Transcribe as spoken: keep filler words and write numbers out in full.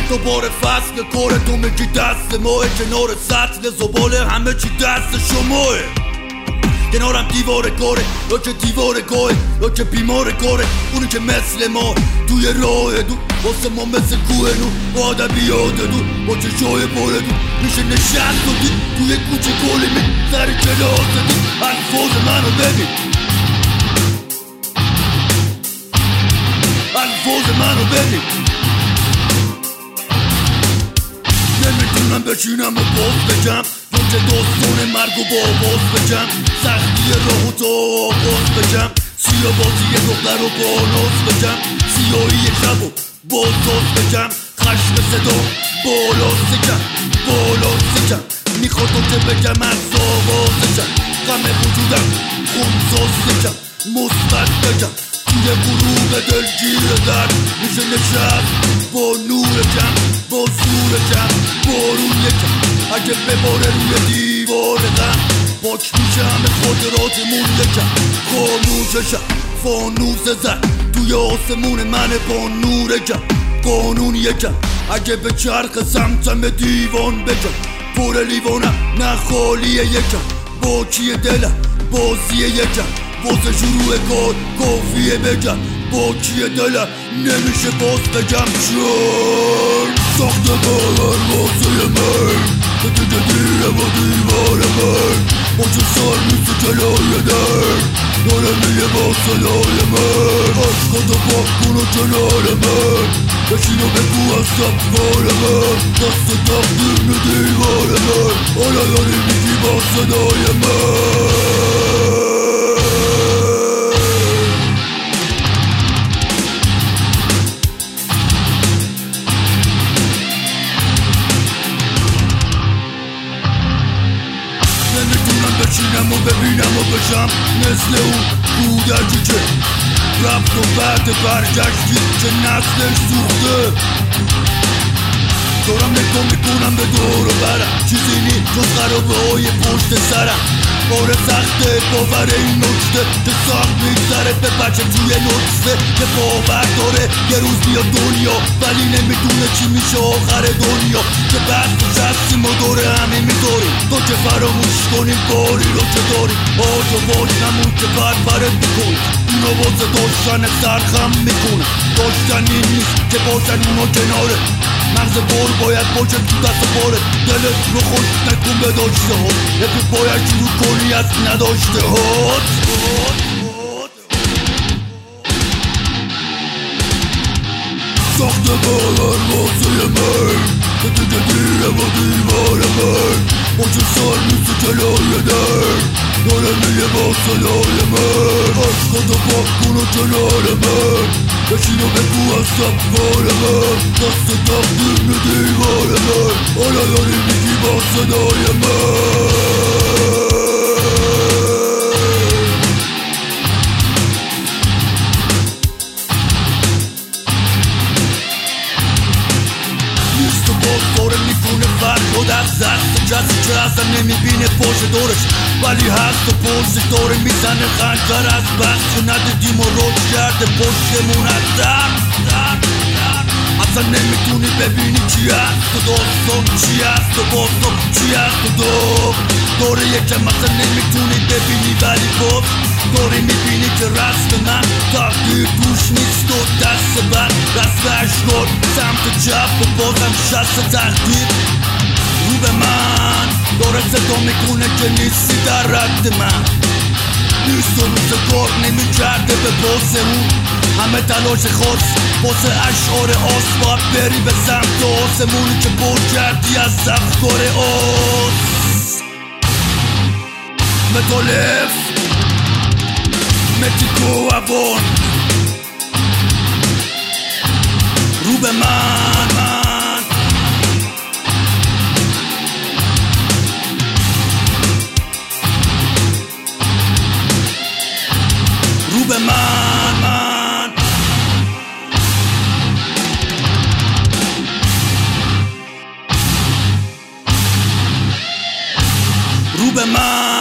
دوباره فصل کار تو میگی دست ماه، کنار سطل زباله همه چی دست شماه. کنارم دیوار کاره یا که دیوار گاه یا که بیمار کاره، اونی که مثل ما توی راه دو واسه ما مثل کوه نو با ادبیات دو با چشای باره دو میشه نشست و دید توی کوچه کلی می سر کلاس دید الفاظ منو ببین، الفاظ منو ببین. نمیتونم بشینم و باز بگم یا که داستان مرگ و با باز بگم، سختی راه و تا آغاز بگم، سیاه بازی دختر و با ناز بگم، سیاهی شب و بازاز بگم، خشم صدا بالا سکم بالا سکم، میخواد که بگم از آوازشم، غم وجودم خونساز سکم مثبت بگم، توی غروب دلگیر درد میشه نشست با نور کم با زور کم بارون یکم، اگه بباره روی دیوار غم پاک میشه همه خاطراتمون یکم، خاموششم فانوس زد توی آسمون من با نور کم، قانون یکم اگه به چرخ سمتم به دیوان بگم، پر لیوانم نه خالیه یکم، با کیه دلم بازی یکم، واسه شروع کار کافیه بگم، با کیه دلم نمیشه باز بگم، چون ساخته بار واسه من که تو جدیره با دیوار من، با چه سر میسه جلای در داره میه با صدای من، عشقاتو پاک کن و کنار من بشین و بگو از سفار من، دست تقدیم دیوار من، حالا داری میگی با صدای من. نمیتونم بشینم و ببینم و بشم مثل اون کودکی که رفت و بعد برگشتی که نسلش سوخته، دارم نگاه میکنم به دور و برم چیزی نی جز خرابه های پشت سرم، باره سخته باور این نکته که ساخت میگذره به بچه توی نکسته که باور داره یه روز بیاد دنیا ولی نمیدونه چی میشه آخر دنیا، که بس نشستیم و دوره همین میذاریم تو که فراموش کنیم باری رو که داریم، آجا باش نمون که بربرت میکنیم اونا واسه داشتن سرخم میکنن، داشتن این نیست که باشن اونا کناره، مغز بار باید باشه تو دست باره، دلت رو خوش نکن به داشته ها، یکی باید شروع کنی از نداشته ها. ساخته بار واسه من که تو جدیره با دیوار من، با چه سر میسه جلای در داره میه با صدای من، عشقاتو پاک کن و کنار من بشین و بگو از سفار من، دست تقدیم دیوار من، حالا داری میگی با صدای من. نیست و باز داره میکنه فرق و دست دست کسی که اصلا نمیبینه پشت دورش ولی هست و پشتش داره میزنه خنجر از بس که ندیدیم و روش کرده پشتمون از در اصلا نمیتونی ببینی چی هست و داستان چی هست و باستان چی هست و دار داره یکم اصلا نمیتونی ببینی ولی باز داری میبینی که رسم من تقدیر توش نیست و دست بر رسم اشکار سمت چپ و بازم شست تقدیر رو به من داره صدا میکنه که نیستی در رد من، نیست و روزگار نمیکرده به باز اون همه تلاش خاص واسه اشعار آس باید بری به سمت آسمونی که پر کردی از افکار آس متالف متیکو اوان رو به من, من رو به من, من رو به من